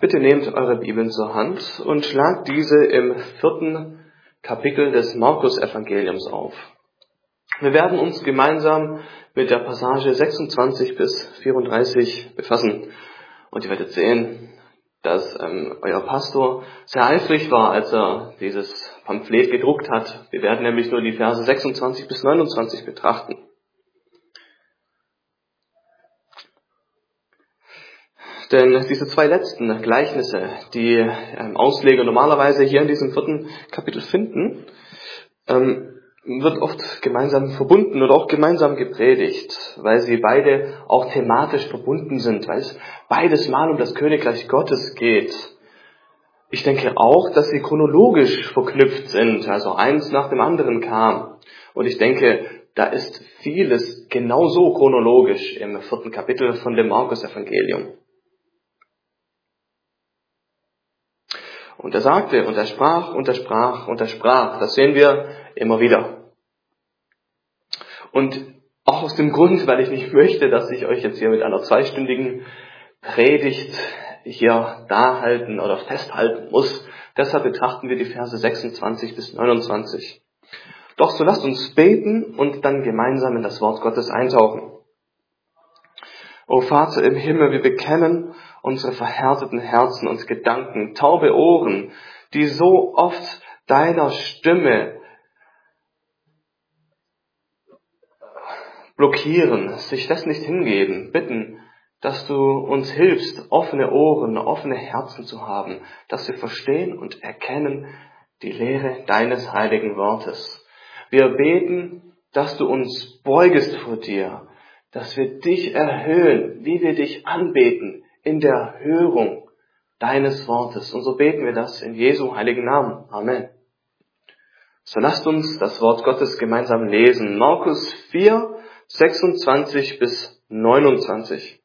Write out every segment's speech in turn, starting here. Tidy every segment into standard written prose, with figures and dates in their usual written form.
Bitte nehmt eure Bibeln zur Hand und schlagt diese im 4. Kapitel des Markus-Evangeliums auf. Wir werden uns gemeinsam mit der Passage 26 bis 34 befassen. Und ihr werdet sehen, dass euer Pastor sehr eifrig war, als er dieses Pamphlet gedruckt hat. Wir werden nämlich nur die Verse 26 bis 29 betrachten. Denn diese zwei letzten Gleichnisse, die Ausleger normalerweise hier in diesem 4. Kapitel finden, wird oft gemeinsam verbunden oder auch gemeinsam gepredigt, weil sie beide auch thematisch verbunden sind, weil es beides mal um das Königreich Gottes geht. Ich denke auch, dass sie chronologisch verknüpft sind, also eins nach dem anderen kam. Und ich denke, da ist vieles genauso chronologisch im 4. Kapitel von dem Markus-Evangelium. Und er sagte, und er sprach, und er sprach, und er sprach. Das sehen wir immer wieder. Und auch aus dem Grund, weil ich nicht möchte, dass ich euch jetzt hier mit einer 2-stündigen Predigt hier darhalten oder festhalten muss. Deshalb betrachten wir die Verse 26 bis 29. Doch so lasst uns beten und dann gemeinsam in das Wort Gottes eintauchen. O Vater im Himmel, wir bekennen unsere verhärteten Herzen und Gedanken, taube Ohren, die so oft deiner Stimme blockieren, sich das nicht hingeben, bitten, dass du uns hilfst, offene Ohren, offene Herzen zu haben, dass wir verstehen und erkennen die Lehre deines heiligen Wortes. Wir beten, dass du uns beugest vor dir, dass wir dich erhöhen, wie wir dich anbeten, in der Hörung deines Wortes. Und so beten wir das in Jesu heiligen Namen. Amen. So lasst uns das Wort Gottes gemeinsam lesen. Markus 4, 26 bis 29.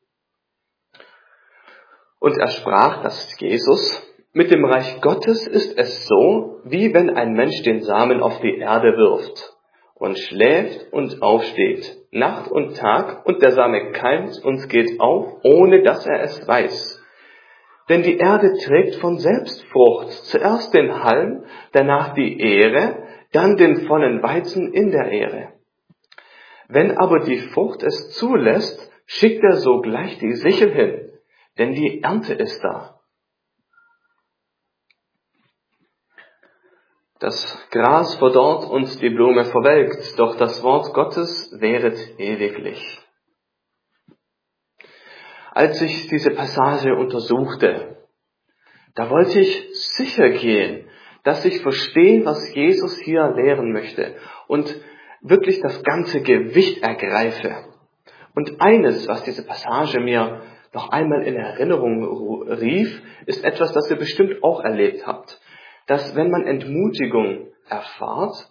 Und er sprach, dass Jesus, mit dem Reich Gottes ist es so, wie wenn ein Mensch den Samen auf die Erde wirft und schläft und aufsteht, Nacht und Tag, und der Same keimt und geht auf, ohne dass er es weiß. Denn die Erde trägt von selbst Frucht, zuerst den Halm, danach die Ähre, dann den vollen Weizen in der Ähre. Wenn aber die Frucht es zulässt, schickt er sogleich die Sichel hin, denn die Ernte ist da. Das Gras verdorrt und die Blume verwelkt, doch das Wort Gottes währet ewiglich. Als ich diese Passage untersuchte, da wollte ich sicher gehen, dass ich verstehe, was Jesus hier lehren möchte und wirklich das ganze Gewicht ergreife. Und eines, was diese Passage mir noch einmal in Erinnerung rief, ist etwas, das ihr bestimmt auch erlebt habt. Dass wenn man Entmutigung erfahrt,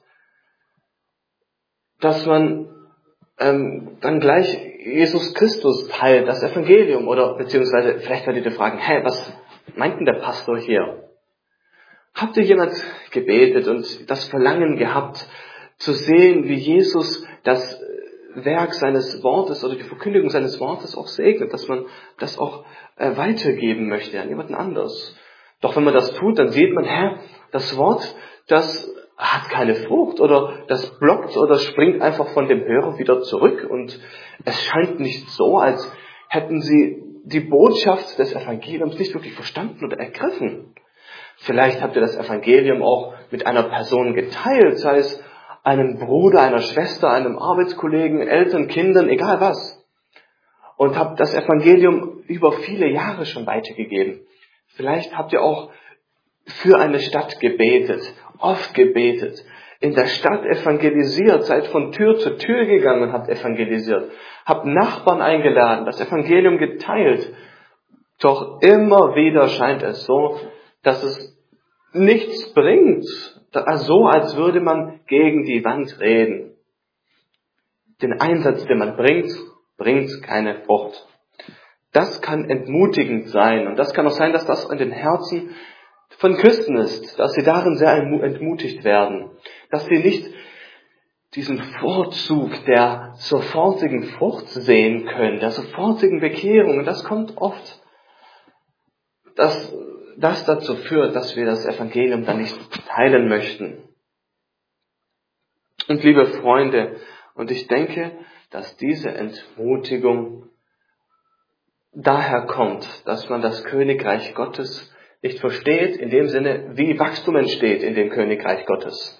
dass man dann gleich Jesus Christus teilt, das Evangelium, oder beziehungsweise vielleicht werdet ihr fragen, was meint denn der Pastor hier? Habt ihr jemand gebetet und das Verlangen gehabt, zu sehen, wie Jesus das Werk seines Wortes oder die Verkündigung seines Wortes auch segnet, dass man das auch weitergeben möchte an jemanden anders? Doch wenn man das tut, dann sieht man, das Wort, das hat keine Frucht oder das blockt oder springt einfach von dem Hörer wieder zurück und es scheint nicht so, als hätten sie die Botschaft des Evangeliums nicht wirklich verstanden oder ergriffen. Vielleicht habt ihr das Evangelium auch mit einer Person geteilt, sei es einem Bruder, einer Schwester, einem Arbeitskollegen, Eltern, Kindern, egal was. Und habt das Evangelium über viele Jahre schon weitergegeben. Vielleicht habt ihr auch für eine Stadt gebetet, oft gebetet, in der Stadt evangelisiert, seid von Tür zu Tür gegangen und habt evangelisiert, habt Nachbarn eingeladen, das Evangelium geteilt. Doch immer wieder scheint es so, dass es nichts bringt, so als würde man gegen die Wand reden. Den Einsatz, den man bringt, bringt keine Frucht. Das kann entmutigend sein und das kann auch sein, dass das in den Herzen von Christen ist, dass sie darin sehr entmutigt werden, dass sie nicht diesen Vorzug der sofortigen Frucht sehen können, der sofortigen Bekehrung. Und das kommt oft dass das dazu führt, dass wir das Evangelium dann nicht teilen möchten. Und liebe Freunde, und ich denke, dass diese Entmutigung daher kommt, dass man das Königreich Gottes nicht versteht, in dem Sinne, wie Wachstum entsteht in dem Königreich Gottes.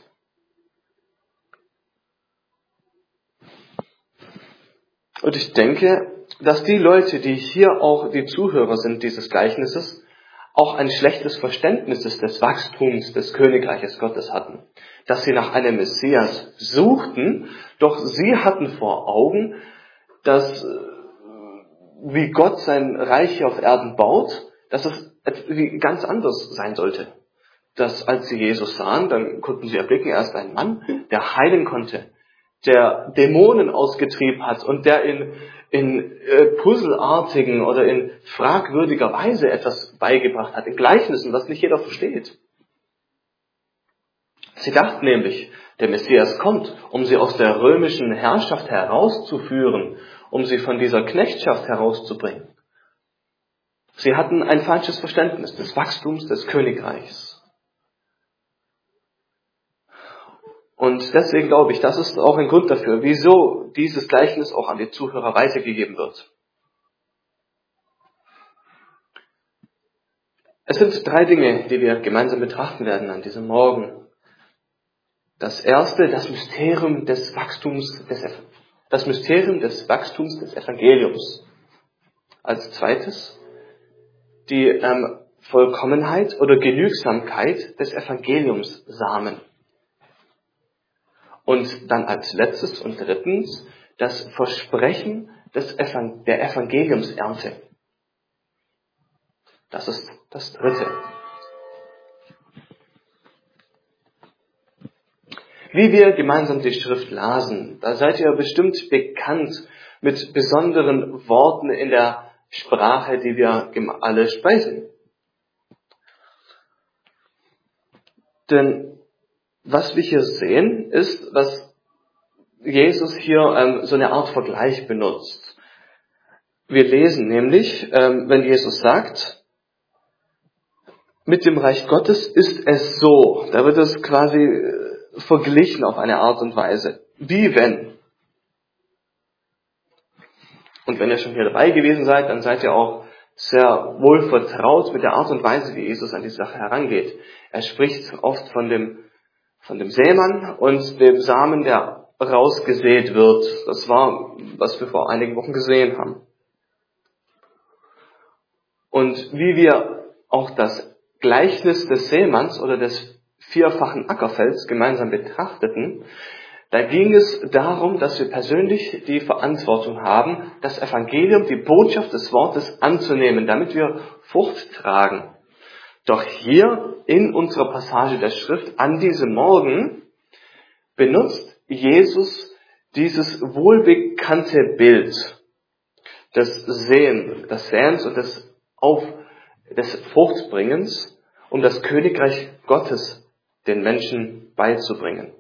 Und ich denke, dass die Leute, die hier auch die Zuhörer sind dieses Gleichnisses, auch ein schlechtes Verständnis des Wachstums des Königreiches Gottes hatten. Dass sie nach einem Messias suchten, doch sie hatten vor Augen, dass wie Gott sein Reich hier auf Erden baut, dass es ganz anders sein sollte. Dass als sie Jesus sahen, dann konnten sie erblicken, er ist ein Mann, der heilen konnte, der Dämonen ausgetrieben hat und der in puzzleartigen oder in fragwürdiger Weise etwas beigebracht hat, in Gleichnissen, was nicht jeder versteht. Sie dachten nämlich, der Messias kommt, um sie aus der römischen Herrschaft herauszuführen, um sie von dieser Knechtschaft herauszubringen. Sie hatten ein falsches Verständnis des Wachstums des Königreichs. Und deswegen glaube ich, das ist auch ein Grund dafür, wieso dieses Gleichnis auch an die Zuhörer weitergegeben wird. Es sind 3 Dinge, die wir gemeinsam betrachten werden an diesem Morgen. Das erste, das Mysterium des Wachstums des Evangeliums. Als zweites, die Vollkommenheit oder Genügsamkeit des Evangeliumssamen. Und dann als letztes und drittens das Versprechen der Evangeliumsernte. Das ist das dritte. Wie wir gemeinsam die Schrift lasen, da seid ihr bestimmt bekannt mit besonderen Worten in der Sprache, die wir alle sprechen. Denn was wir hier sehen, ist, dass Jesus hier so eine Art Vergleich benutzt. Wir lesen nämlich, wenn Jesus sagt, mit dem Reich Gottes ist es so, da wird es quasi verglichen auf eine Art und Weise. Wie wenn? Und wenn ihr schon hier dabei gewesen seid, dann seid ihr auch sehr wohl vertraut mit der Art und Weise, wie Jesus an die Sache herangeht. Er spricht oft von dem Sämann und dem Samen, der rausgesät wird. Das war, was wir vor einigen Wochen gesehen haben. Und wie wir auch das Gleichnis des Sämanns oder des vierfachen Ackerfelds gemeinsam betrachteten, da ging es darum, dass wir persönlich die Verantwortung haben, das Evangelium, die Botschaft des Wortes anzunehmen, damit wir Frucht tragen. Doch hier in unserer Passage der Schrift an diesem Morgen benutzt Jesus dieses wohlbekannte Bild des Säens und des Fruchtbringens, um das Königreich Gottes den Menschen beizubringen.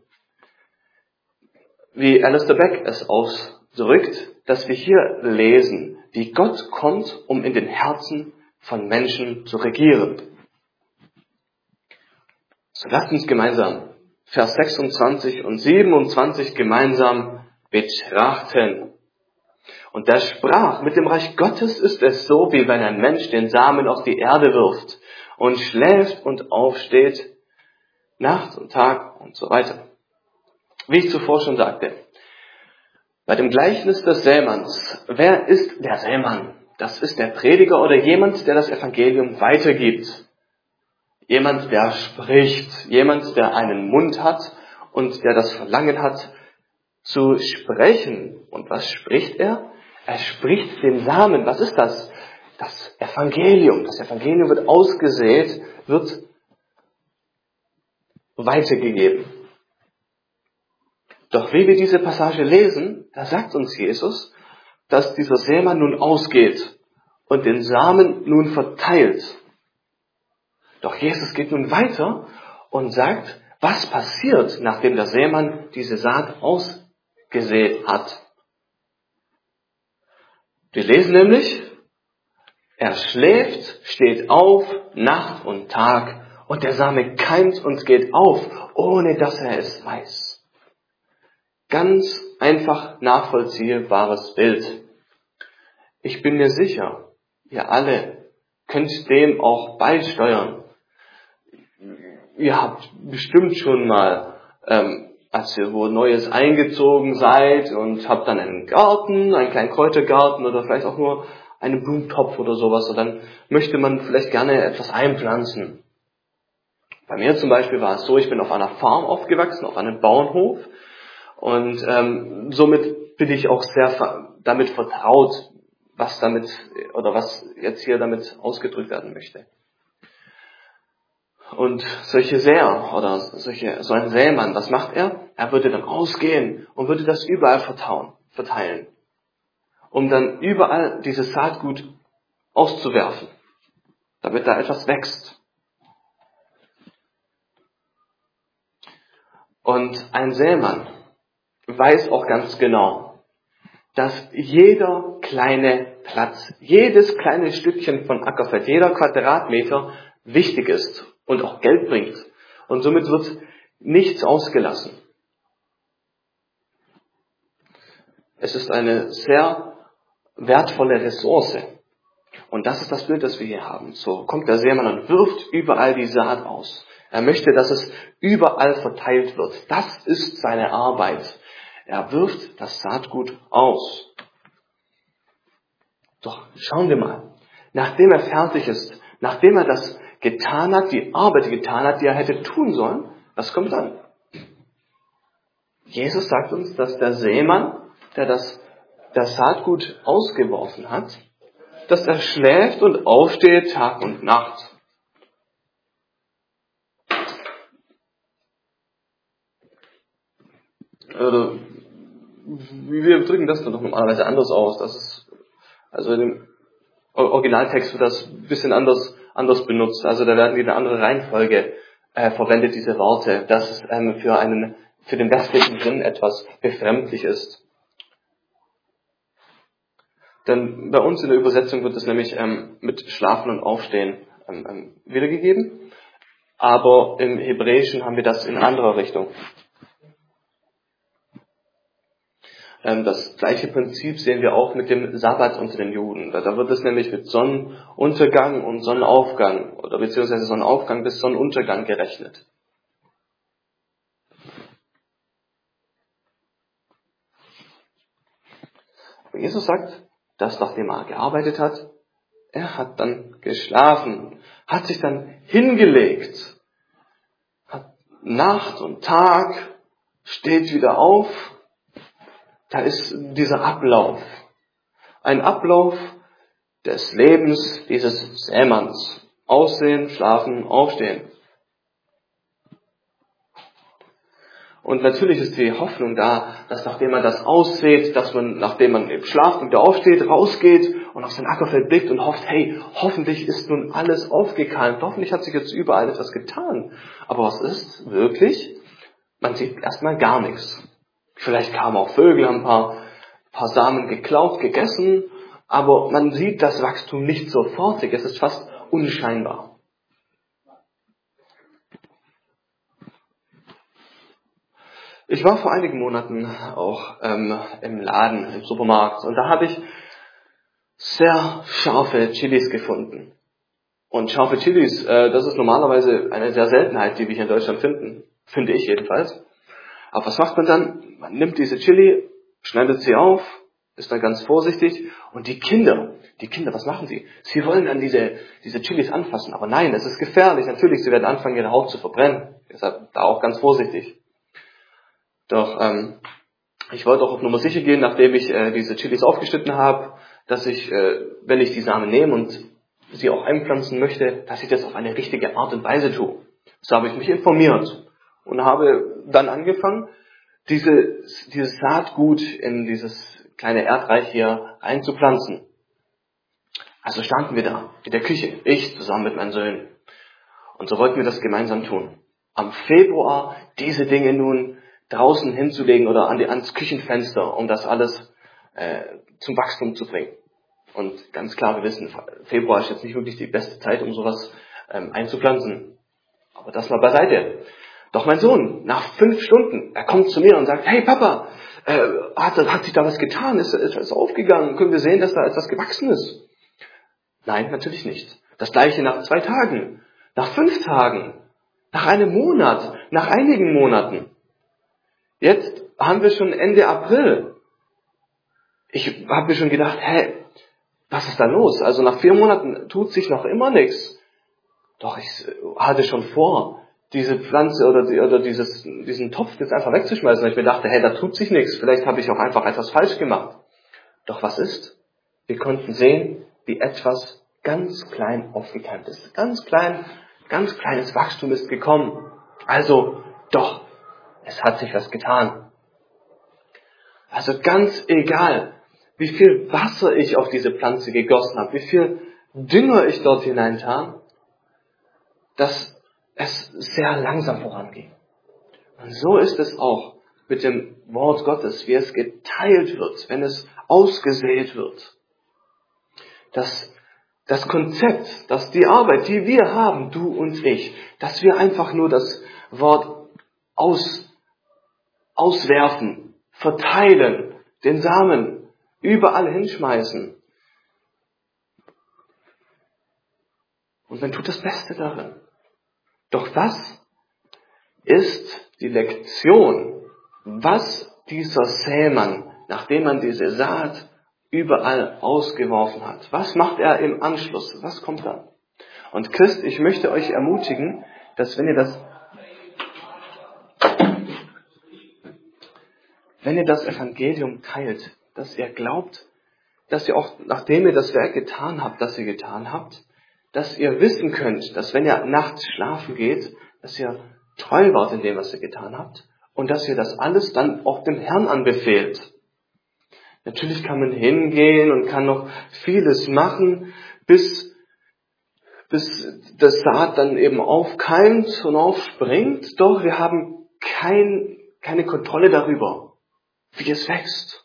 Wie Alistair Begg es ausdrückt, dass wir hier lesen, wie Gott kommt, um in den Herzen von Menschen zu regieren. So lasst uns gemeinsam Vers 26 und 27 gemeinsam betrachten. Und da sprach, mit dem Reich Gottes ist es so, wie wenn ein Mensch den Samen auf die Erde wirft und schläft und aufsteht, Nacht und Tag und so weiter. Wie ich zuvor schon sagte, bei dem Gleichnis des Sämanns, wer ist der Sämann? Das ist der Prediger oder jemand, der das Evangelium weitergibt. Jemand, der spricht, jemand, der einen Mund hat und der das Verlangen hat, zu sprechen. Und was spricht er? Er spricht den Samen. Was ist das? Das Evangelium. Das Evangelium wird ausgesät, wird weitergegeben. Doch wie wir diese Passage lesen, da sagt uns Jesus, dass dieser Sämann nun ausgeht und den Samen nun verteilt. Doch Jesus geht nun weiter und sagt, was passiert, nachdem der Sämann diese Saat ausgesät hat. Wir lesen nämlich Er schläft, steht auf, Nacht und Tag, und der Same keimt und geht auf, ohne dass er es weiß. Ganz einfach nachvollziehbares Bild. Ich bin mir sicher, ihr alle könnt dem auch beisteuern. Ihr habt bestimmt schon mal, als ihr wo Neues eingezogen seid und habt dann einen Garten, einen kleinen Kräutergarten oder vielleicht auch nur einen Blumentopf oder sowas, und dann möchte man vielleicht gerne etwas einpflanzen. Bei mir zum Beispiel war es so, ich bin auf einer Farm aufgewachsen, auf einem Bauernhof, und somit bin ich auch sehr damit vertraut, was damit oder was jetzt hier damit ausgedrückt werden möchte. Und solche Säer oder so ein Sämann, was macht er? Er würde dann ausgehen und würde das überall verteilen, um dann überall dieses Saatgut auszuwerfen, damit da etwas wächst. Und ein Sämann weiß auch ganz genau, dass jeder kleine Platz, jedes kleine Stückchen von Ackerfeld, jeder Quadratmeter wichtig ist und auch Geld bringt. Und somit wird nichts ausgelassen. Es ist eine sehr wertvolle Ressource. Und das ist das Bild, das wir hier haben. So kommt der Sämann und wirft überall die Saat aus. Er möchte, dass es überall verteilt wird. Das ist seine Arbeit. Er wirft das Saatgut aus. Doch schauen wir mal. Nachdem er fertig ist, nachdem er das getan hat, die Arbeit getan hat, die er hätte tun sollen, was kommt dann? Jesus sagt uns, dass der Sämann, der das Saatgut ausgeworfen hat, dass er schläft und aufsteht Tag und Nacht. Oder wir drücken das dann doch normalerweise anders aus. Das ist, also in dem Originaltext wird das ein bisschen anders benutzt. Also da werden eine andere Reihenfolge verwendet, diese Worte, dass es für den westlichen Sinn etwas befremdlich ist. Denn bei uns in der Übersetzung wird es nämlich mit Schlafen und Aufstehen wiedergegeben. Aber im Hebräischen haben wir das in anderer Richtung. Das gleiche Prinzip sehen wir auch mit dem Sabbat unter den Juden. Da wird es nämlich mit Sonnenuntergang und Sonnenaufgang oder beziehungsweise Sonnenaufgang bis Sonnenuntergang gerechnet. Aber Jesus sagt, dass nachdem er gearbeitet hat, er hat dann geschlafen, hat sich dann hingelegt, hat Nacht und Tag, steht wieder auf. Da ist dieser Ablauf. Ein Ablauf des Lebens dieses Sämanns. Aussehen, schlafen, aufstehen. Und natürlich ist die Hoffnung da, dass nachdem man das aussät, dass man, nachdem man eben schlaft und wieder aufsteht, rausgeht und auf sein Ackerfeld blickt und hofft, hey, hoffentlich ist nun alles aufgekeimt, hoffentlich hat sich jetzt überall etwas getan. Aber was ist wirklich? Man sieht erstmal gar nichts. Vielleicht kamen auch Vögel, haben ein paar Samen geklaut, gegessen, aber man sieht das Wachstum nicht sofortig, es ist fast unscheinbar. Ich war vor einigen Monaten auch im Laden, im Supermarkt, und da habe ich sehr scharfe Chilis gefunden. Und scharfe Chilis, das ist normalerweise eine sehr Seltenheit, die wir hier in Deutschland finden, finde ich jedenfalls. Aber was macht man dann? Man nimmt diese Chili, schneidet sie auf, ist dann ganz vorsichtig, und die Kinder, was machen sie? Sie wollen dann diese Chilis anfassen, aber nein, es ist gefährlich, natürlich, sie werden anfangen, ihre Haut zu verbrennen. Deshalb da auch ganz vorsichtig. Doch ich wollte auch auf Nummer sicher gehen, nachdem ich diese Chilis aufgeschnitten habe, dass ich, wenn ich die Samen nehme und sie auch einpflanzen möchte, dass ich das auf eine richtige Art und Weise tue. So habe ich mich informiert und habe dann angefangen, dieses Saatgut in dieses kleine Erdreich hier einzupflanzen. Also standen wir da in der Küche, ich zusammen mit meinen Söhnen. Und so wollten wir das gemeinsam tun. Am Februar diese Dinge nun draußen hinzulegen oder ans Küchenfenster, um das alles zum Wachstum zu bringen. Und ganz klar, wir wissen, Februar ist jetzt nicht wirklich die beste Zeit, um sowas einzupflanzen. Aber das mal beiseite. Doch mein Sohn, nach 5 Stunden, er kommt zu mir und sagt, hey Papa, hat sich da was getan? Ist etwas aufgegangen? Können wir sehen, dass da etwas gewachsen ist? Nein, natürlich nicht. Das gleiche nach 2 Tagen, nach 5 Tagen, nach einem Monat, nach einigen Monaten. Jetzt haben wir schon Ende April. Ich habe mir schon gedacht, was ist da los? Also nach 4 Monaten tut sich noch immer nichts. Doch ich hatte schon vor, diese Pflanze oder diesen Topf jetzt einfach wegzuschmeißen. Und ich mir dachte, da tut sich nichts. Vielleicht habe ich auch einfach etwas falsch gemacht. Doch was ist? Wir konnten sehen, wie etwas ganz klein aufgekeimt ist. Ganz kleines Wachstum ist gekommen. Also, doch, es hat sich was getan. Also ganz egal, wie viel Wasser ich auf diese Pflanze gegossen habe, wie viel Dünger ich dort hineintan, dass es sehr langsam voranging. Und so ist es auch mit dem Wort Gottes, wie es geteilt wird, wenn es ausgesät wird. Das Konzept, dass die Arbeit, die wir haben, du und ich, dass wir einfach nur das Wort auswerfen, verteilen, den Samen überall hinschmeißen. Und man tut das Beste darin. Doch was ist die Lektion, was dieser Sämann, nachdem man diese Saat überall ausgeworfen hat, was macht er im Anschluss? Was kommt dann? Und Christ, ich möchte euch ermutigen, dass wenn ihr das Evangelium teilt, dass ihr glaubt, dass ihr auch, nachdem ihr das Werk getan habt, das ihr getan habt, dass ihr wissen könnt, dass wenn ihr nachts schlafen geht, dass ihr treu wart in dem, was ihr getan habt und dass ihr das alles dann auch dem Herrn anbefehlt. Natürlich kann man hingehen und kann noch vieles machen, bis das Saat dann eben aufkeimt und aufspringt, doch wir haben keine Kontrolle darüber, wie es wächst.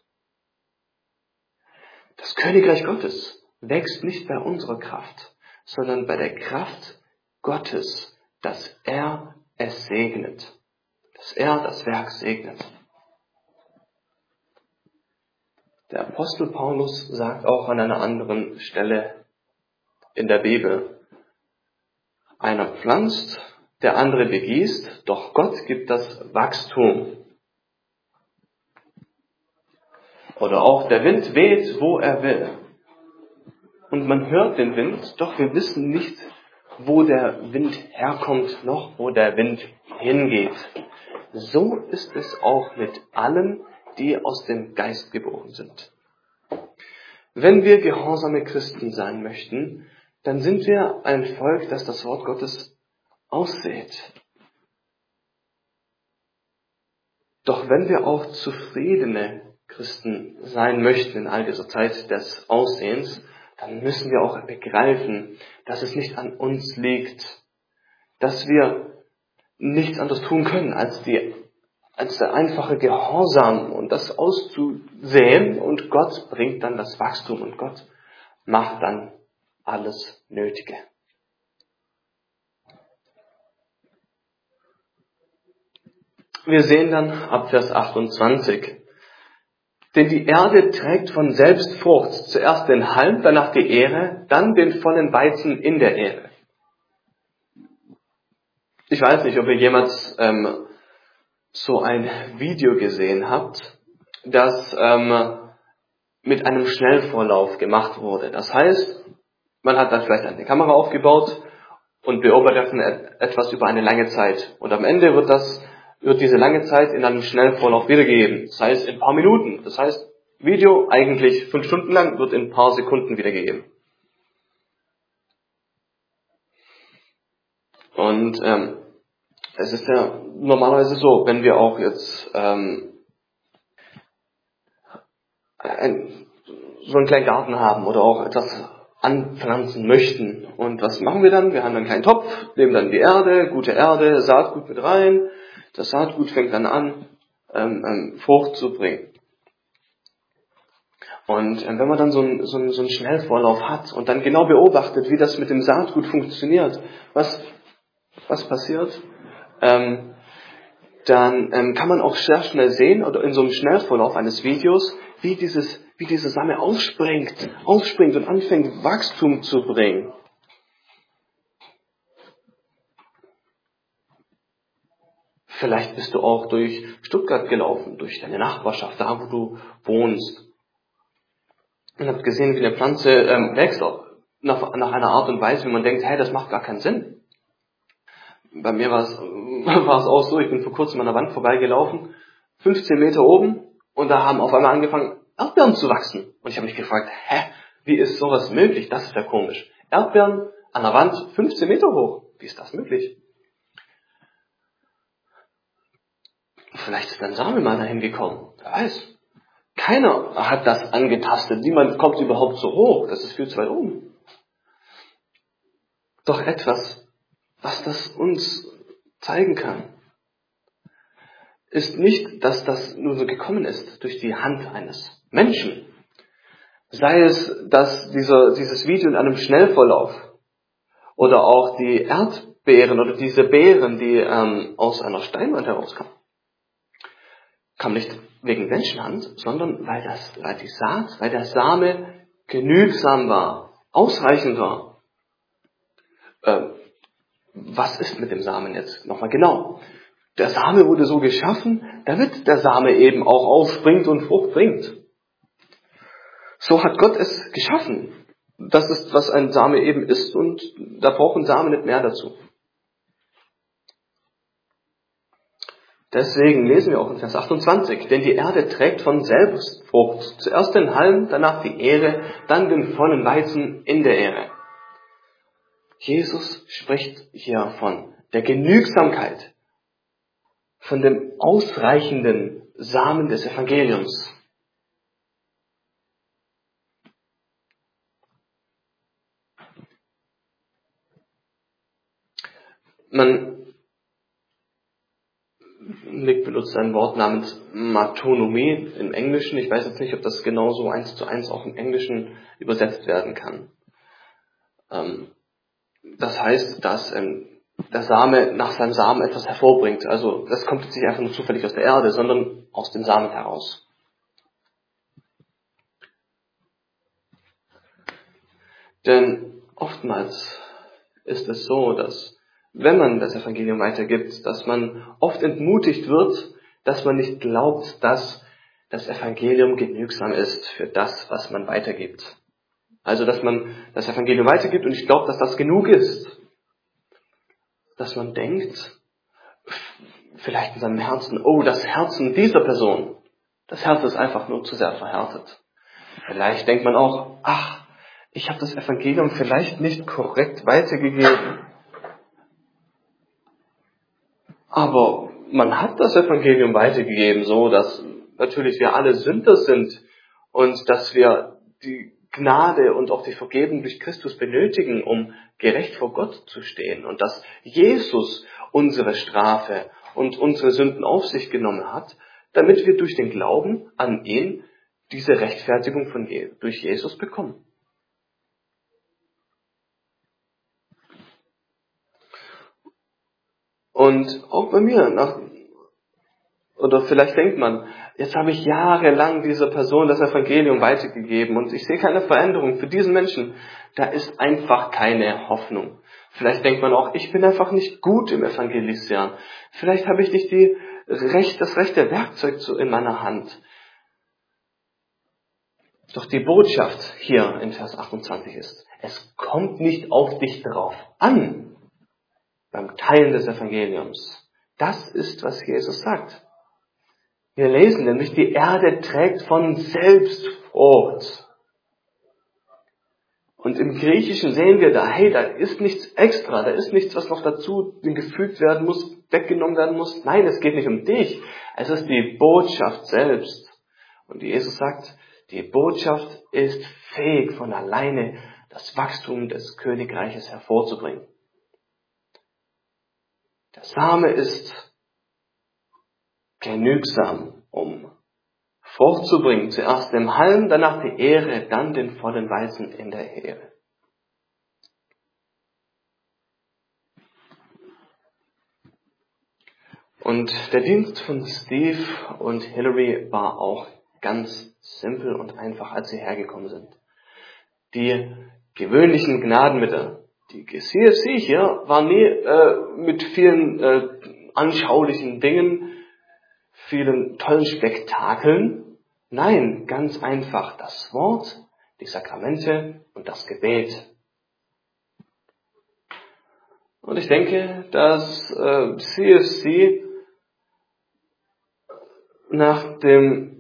Das Königreich Gottes wächst nicht bei unserer Kraft, sondern bei der Kraft Gottes, dass er es segnet, dass er das Werk segnet. Der Apostel Paulus sagt auch an einer anderen Stelle in der Bibel, einer pflanzt, der andere begießt, doch Gott gibt das Wachstum. Oder auch der Wind weht, wo er will. Und man hört den Wind, doch wir wissen nicht, wo der Wind herkommt, noch wo der Wind hingeht. So ist es auch mit allen, die aus dem Geist geboren sind. Wenn wir gehorsame Christen sein möchten, dann sind wir ein Volk, das das Wort Gottes aussät. Doch wenn wir auch zufriedene Christen sein möchten in all dieser Zeit des Aussehens, dann müssen wir auch begreifen, dass es nicht an uns liegt, dass wir nichts anderes tun können, als der einfache Gehorsam und das auszusehen, und Gott bringt dann das Wachstum und Gott macht dann alles Nötige. Wir sehen dann ab Vers 28, denn die Erde trägt von selbst Frucht, zuerst den Halm, danach die Ähre, dann den vollen Weizen in der Ähre. Ich weiß nicht, ob ihr jemals so ein Video gesehen habt, das mit einem Schnellvorlauf gemacht wurde. Das heißt, man hat dann vielleicht eine Kamera aufgebaut und beobachtet etwas über eine lange Zeit. Und am Ende wird diese lange Zeit in einem Schnellvorlauf wiedergegeben. Das heißt in ein paar Minuten. Das heißt, Video eigentlich 5 Stunden lang wird in ein paar Sekunden wiedergegeben. Und es ist ja normalerweise so, wenn wir auch jetzt so einen kleinen Garten haben oder auch etwas anpflanzen möchten. Und was machen wir dann? Wir haben einen kleinen Topf, nehmen dann die Erde, gute Erde, Saatgut mit rein. Das Saatgut fängt dann an, Frucht zu bringen. Und wenn man dann so einen Schnellvorlauf hat und dann genau beobachtet, wie das mit dem Saatgut funktioniert, was passiert, dann kann man auch sehr schnell sehen, oder in so einem Schnellvorlauf eines Videos, wie diese Same aufspringt und anfängt, Wachstum zu bringen. Vielleicht bist du auch durch Stuttgart gelaufen, durch deine Nachbarschaft, da wo du wohnst. Und habt gesehen, wie eine Pflanze wächst, nach einer Art und Weise, wie man denkt, hey, das macht gar keinen Sinn. Bei mir war es auch so, ich bin vor kurzem an der Wand vorbeigelaufen, 15 Meter oben, und da haben auf einmal angefangen, Erdbeeren zu wachsen. Und ich habe mich gefragt, wie ist sowas möglich? Das ist ja komisch. Erdbeeren an der Wand 15 Meter hoch. Wie ist das möglich? Vielleicht ist ein Same mal dahin gekommen. Wer weiß. Keiner hat das angetastet. Niemand kommt überhaupt so hoch. Das ist viel zu weit oben. Doch etwas, was das uns zeigen kann, ist nicht, dass das nur so gekommen ist durch die Hand eines Menschen. Sei es, dass dieses Video in einem Schnellvorlauf oder auch die Erdbeeren oder diese Beeren, die aus einer Steinwand herauskamen, kam nicht wegen Menschenhand, sondern weil der Same genügsam war, ausreichend war. Was ist mit dem Samen jetzt nochmal genau? Der Same wurde so geschaffen, damit der Same eben auch aufspringt und Frucht bringt. So hat Gott es geschaffen. Das ist, was ein Same eben ist, und da braucht ein Same nicht mehr dazu. Deswegen lesen wir auch in Vers 28, denn die Erde trägt von selbst Frucht. Zuerst den Halm, danach die Ähre, dann den vollen Weizen in der Ähre. Jesus spricht hier von der Genügsamkeit, von dem ausreichenden Samen des Evangeliums. Nick benutzt ein Wort namens Matonomie im Englischen. Ich weiß jetzt nicht, ob das genauso 1:1 auch im Englischen übersetzt werden kann. Das heißt, dass der Same nach seinem Samen etwas hervorbringt. Also das kommt jetzt nicht einfach nur zufällig aus der Erde, sondern aus dem Samen heraus. Denn oftmals ist es so, dass wenn man das Evangelium weitergibt, dass man oft entmutigt wird, dass man nicht glaubt, dass das Evangelium genügsam ist für das, was man weitergibt. Also, dass man das Evangelium weitergibt und ich glaube, dass das genug ist. Dass man denkt, vielleicht in seinem Herzen, oh, das Herzen dieser Person, das Herz ist einfach nur zu sehr verhärtet. Vielleicht denkt man auch, ich habe das Evangelium vielleicht nicht korrekt weitergegeben. Aber man hat das Evangelium weitergegeben, so dass natürlich wir alle Sünder sind und dass wir die Gnade und auch die Vergebung durch Christus benötigen, um gerecht vor Gott zu stehen. Und dass Jesus unsere Strafe und unsere Sünden auf sich genommen hat, damit wir durch den Glauben an ihn diese Rechtfertigung durch Jesus bekommen. Und auch bei mir, oder vielleicht denkt man, jetzt habe ich jahrelang dieser Person das Evangelium weitergegeben und ich sehe keine Veränderung. Für diesen Menschen, da ist einfach keine Hoffnung. Vielleicht denkt man auch, ich bin einfach nicht gut im Evangelisieren. Vielleicht habe ich nicht das rechte Werkzeug in meiner Hand. Doch die Botschaft hier in Vers 28 ist, es kommt nicht auf dich drauf an, beim Teilen des Evangeliums. Das ist, was Jesus sagt. Wir lesen nämlich, die Erde trägt von selbst Frucht. Und im Griechischen sehen wir da ist nichts extra, da ist nichts, was noch dazu gefügt werden muss, weggenommen werden muss. Nein, es geht nicht um dich. Es ist die Botschaft selbst. Und Jesus sagt, die Botschaft ist fähig, von alleine das Wachstum des Königreiches hervorzubringen. Der Same ist genügsam, um Frucht zu bringen. Zuerst dem Halm, danach die Ähre, dann den vollen Weizen in der Ähre. Und der Dienst von Steve und Hillary war auch ganz simpel und einfach, als sie hergekommen sind. Die gewöhnlichen Gnadenmittel. Die CFC hier war nie mit vielen anschaulichen Dingen, vielen tollen Spektakeln. Nein, ganz einfach das Wort, die Sakramente und das Gebet. Und ich denke, dass CFC nach dem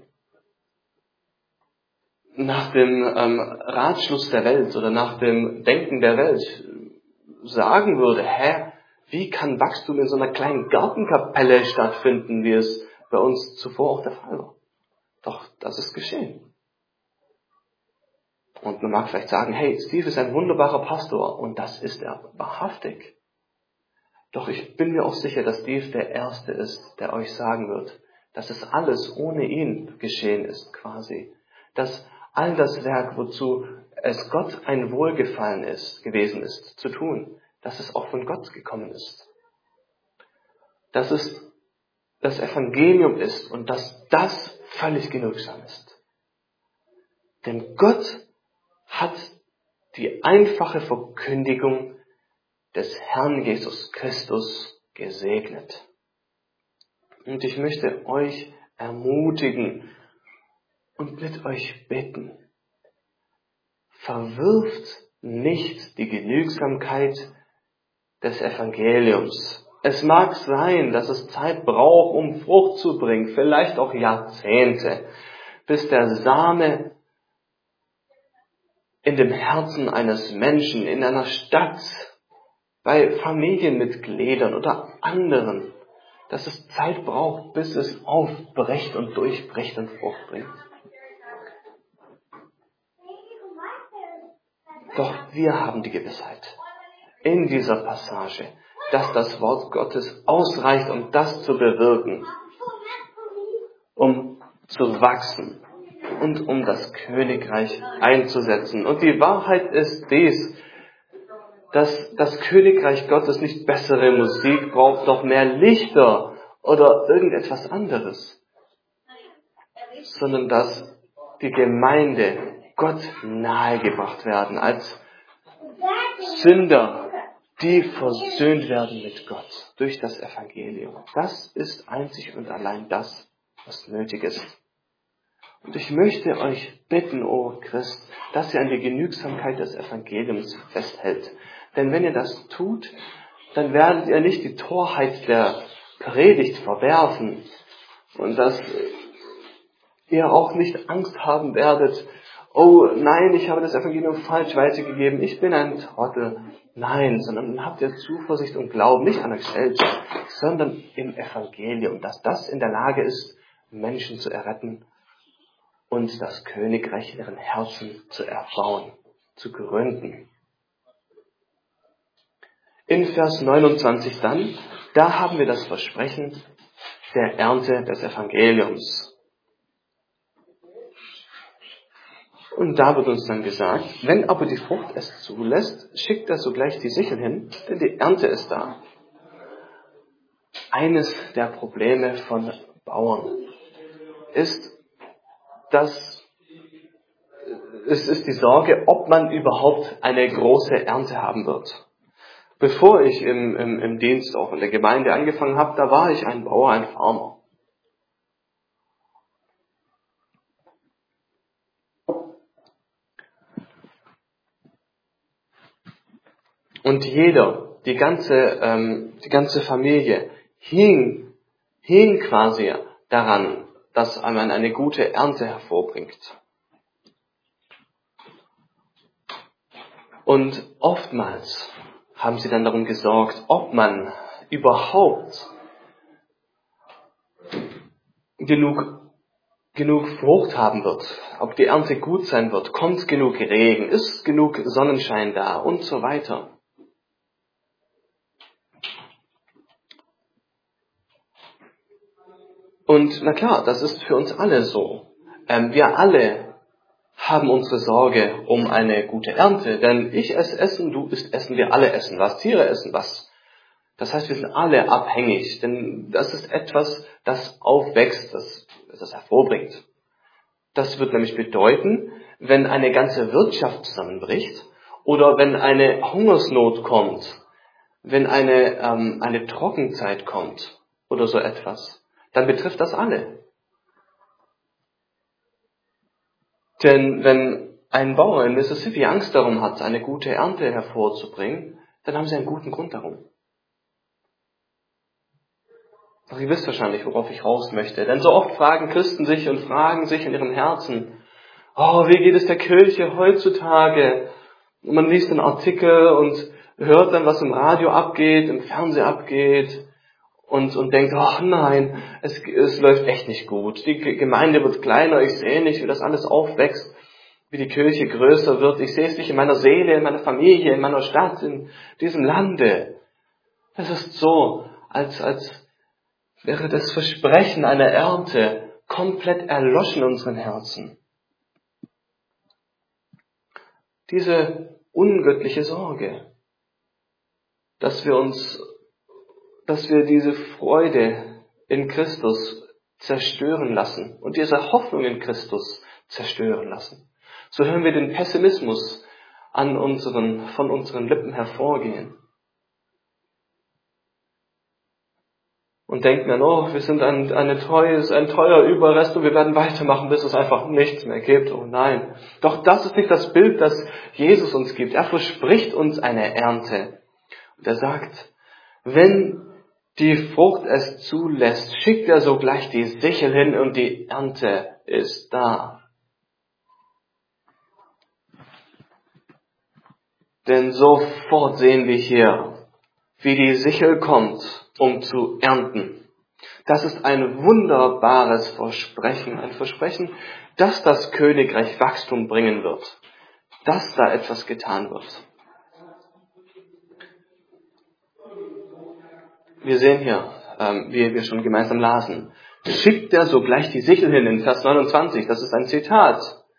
Ratschluss der Welt oder nach dem Denken der Welt sagen würde, wie kann Wachstum in so einer kleinen Gartenkapelle stattfinden, wie es bei uns zuvor auch der Fall war? Doch, das ist geschehen. Und man mag vielleicht sagen, Steve ist ein wunderbarer Pastor, und das ist er wahrhaftig. Doch ich bin mir auch sicher, dass Steve der Erste ist, der euch sagen wird, dass es alles ohne ihn geschehen ist, quasi. Dass all das Werk, wozu es Gott ein Wohlgefallen gewesen ist, zu tun, dass es auch von Gott gekommen ist. Dass es das Evangelium ist und dass das völlig genügsam ist. Denn Gott hat die einfache Verkündigung des Herrn Jesus Christus gesegnet. Und ich möchte euch ermutigen und mit euch bitten, verwirft nicht die Genügsamkeit des Evangeliums. Es mag sein, dass es Zeit braucht, um Frucht zu bringen, vielleicht auch Jahrzehnte, bis der Same in dem Herzen eines Menschen, in einer Stadt, bei Familienmitgliedern oder anderen, dass es Zeit braucht, bis es aufbricht und durchbricht und Frucht bringt. Doch wir haben die Gewissheit in dieser Passage, dass das Wort Gottes ausreicht, um das zu bewirken, um zu wachsen und um das Königreich einzusetzen. Und die Wahrheit ist dies, dass das Königreich Gottes nicht bessere Musik braucht, noch mehr Lichter oder irgendetwas anderes, sondern dass die Gemeinde Gott nahegebracht werden als Sünder, die versöhnt werden mit Gott durch das Evangelium. Das ist einzig und allein das, was nötig ist. Und ich möchte euch bitten, o Christ, dass ihr an die Genügsamkeit des Evangeliums festhält. Denn wenn ihr das tut, dann werdet ihr nicht die Torheit der Predigt verwerfen und dass ihr auch nicht Angst haben werdet, oh nein, ich habe das Evangelium falsch weitergegeben, ich bin ein Trottel. Nein, sondern dann habt ihr Zuversicht und Glauben, nicht an euch selbst, sondern im Evangelium, dass das in der Lage ist, Menschen zu erretten und das Königreich in ihren Herzen zu erbauen, zu gründen. In Vers 29 dann, da haben wir das Versprechen der Ernte des Evangeliums. Und da wird uns dann gesagt, wenn aber die Frucht es zulässt, schickt er sogleich die Sichel hin, denn die Ernte ist da. Eines der Probleme von Bauern ist, dass es ist die Sorge, ob man überhaupt eine große Ernte haben wird. Bevor ich im Dienst auch in der Gemeinde angefangen habe, da war ich ein Bauer, ein Farmer. Und jeder, die ganze Familie hing quasi daran, dass man eine gute Ernte hervorbringt. Und oftmals haben sie dann darum gesorgt, ob man überhaupt genug Frucht haben wird, ob die Ernte gut sein wird, kommt genug Regen, ist genug Sonnenschein da und so weiter. Und na klar, das ist für uns alle so. Wir alle haben unsere Sorge um eine gute Ernte, denn ich esse Essen, du isst Essen, wir alle essen was, Tiere essen was. Das heißt, wir sind alle abhängig, denn das ist etwas, das aufwächst, das hervorbringt. Das wird nämlich bedeuten, wenn eine ganze Wirtschaft zusammenbricht oder wenn eine Hungersnot kommt, wenn eine Trockenzeit kommt oder so etwas, dann betrifft das alle. Denn wenn ein Bauer in Mississippi Angst darum hat, eine gute Ernte hervorzubringen, dann haben sie einen guten Grund darum. Doch ihr wisst wahrscheinlich, worauf ich raus möchte. Denn so oft fragen Christen sich und fragen sich in ihrem Herzen, oh, wie geht es der Kirche heutzutage? Und man liest einen Artikel und hört dann, was im Radio abgeht, im Fernsehen abgeht und denkt, oh nein, es läuft echt nicht gut. Die Gemeinde wird kleiner, ich sehe nicht, wie das alles aufwächst, wie die Kirche größer wird. Ich sehe es nicht in meiner Seele, in meiner Familie, in meiner Stadt, in diesem Lande. Es ist so, als wäre das Versprechen einer Ernte komplett erloschen in unseren Herzen. Diese ungöttliche Sorge, dass wir diese Freude in Christus zerstören lassen und diese Hoffnung in Christus zerstören lassen. So hören wir den Pessimismus von unseren Lippen hervorgehen. Und denken dann, oh, wir sind ein teuer Überrest und wir werden weitermachen, bis es einfach nichts mehr gibt. Oh nein. Doch das ist nicht das Bild, das Jesus uns gibt. Er verspricht uns eine Ernte. Und er sagt, wenn die Frucht es zulässt, schickt er sogleich die Sichel hin und die Ernte ist da. Denn sofort sehen wir hier, wie die Sichel kommt, um zu ernten. Das ist ein wunderbares Versprechen, ein Versprechen, dass das Königreich Wachstum bringen wird, dass da etwas getan wird. Wir sehen hier, wie wir schon gemeinsam lasen, schickt er sogleich die Sichel hin in Vers 29, das ist ein Zitat.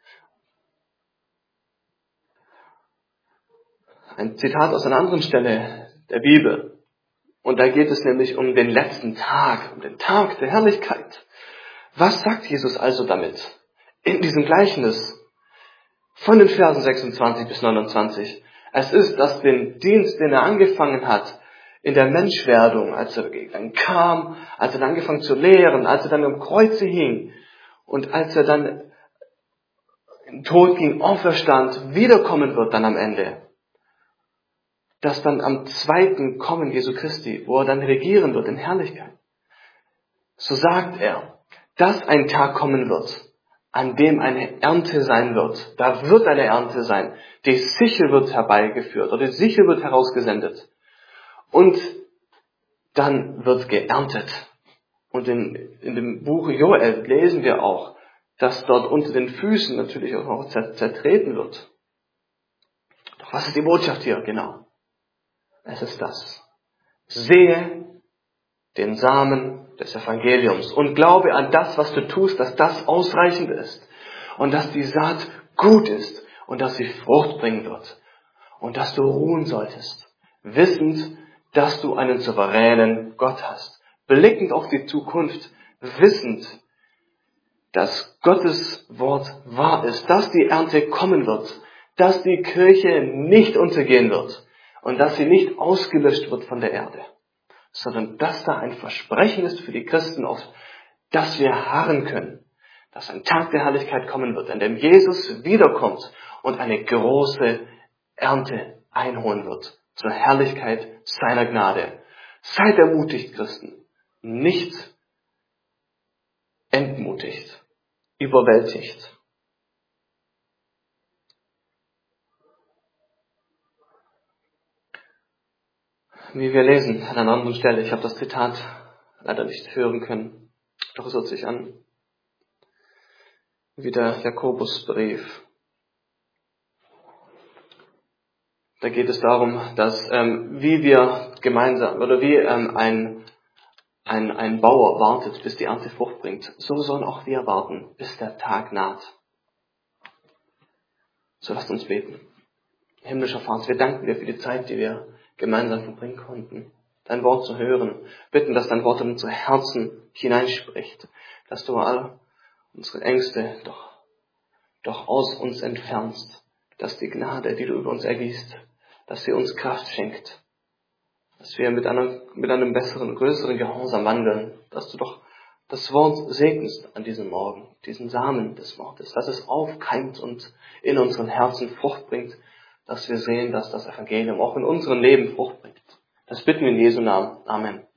Ein Zitat aus einer anderen Stelle der Bibel. Und da geht es nämlich um den letzten Tag, um den Tag der Herrlichkeit. Was sagt Jesus also damit? In diesem Gleichnis von den Versen 26 bis 29. Es ist, dass den Dienst, den er angefangen hat, in der Menschwerdung, als er dann kam, als er dann angefangen zu lehren, als er dann am Kreuze hing und als er dann in den Tod ging, auferstand, wiederkommen wird dann am Ende. Dass dann am zweiten Kommen Jesu Christi, wo er dann regieren wird in Herrlichkeit, so sagt er, dass ein Tag kommen wird, an dem eine Ernte sein wird. Da wird eine Ernte sein. Die Sichel wird herbeigeführt oder die Sichel wird herausgesendet. Und dann wird geerntet. Und in dem Buch Joel lesen wir auch, dass dort unter den Füßen natürlich auch noch zertreten wird. Doch was ist die Botschaft hier? Genau. Es ist das. Sehe den Samen des Evangeliums und glaube an das, was du tust, dass das ausreichend ist und dass die Saat gut ist und dass sie Frucht bringen wird und dass du ruhen solltest, wissend, dass du einen souveränen Gott hast, blickend auf die Zukunft, wissend, dass Gottes Wort wahr ist, dass die Ernte kommen wird, dass die Kirche nicht untergehen wird und dass sie nicht ausgelöscht wird von der Erde, sondern dass da ein Versprechen ist für die Christen, auf das wir harren können, dass ein Tag der Herrlichkeit kommen wird, an dem Jesus wiederkommt und eine große Ernte einholen wird zur Herrlichkeit seiner Gnade. Seid ermutigt, Christen, nicht entmutigt, überwältigt. Wie wir lesen an einer anderen Stelle, ich habe das Zitat leider nicht hören können, doch es hört sich an wie der Jakobusbrief. Da geht es darum, dass wie wir gemeinsam oder wie ein Bauer wartet, bis die Ernte Frucht bringt, so sollen auch wir warten, bis der Tag naht. So lasst uns beten. Himmlischer Vater, wir danken dir für die Zeit, die wir gemeinsam verbringen konnten, dein Wort zu hören, bitten, dass dein Wort in unsere Herzen hineinspricht, dass du alle unsere Ängste doch aus uns entfernst, dass die Gnade, die du über uns ergießt, dass sie uns Kraft schenkt, dass wir mit einem besseren, größeren Gehorsam wandeln, dass du doch das Wort segnest an diesem Morgen, diesen Samen des Wortes, dass es aufkeimt und in unseren Herzen Frucht bringt, dass wir sehen, dass das Evangelium auch in unserem Leben Frucht bringt. Das bitten wir in Jesu Namen. Amen.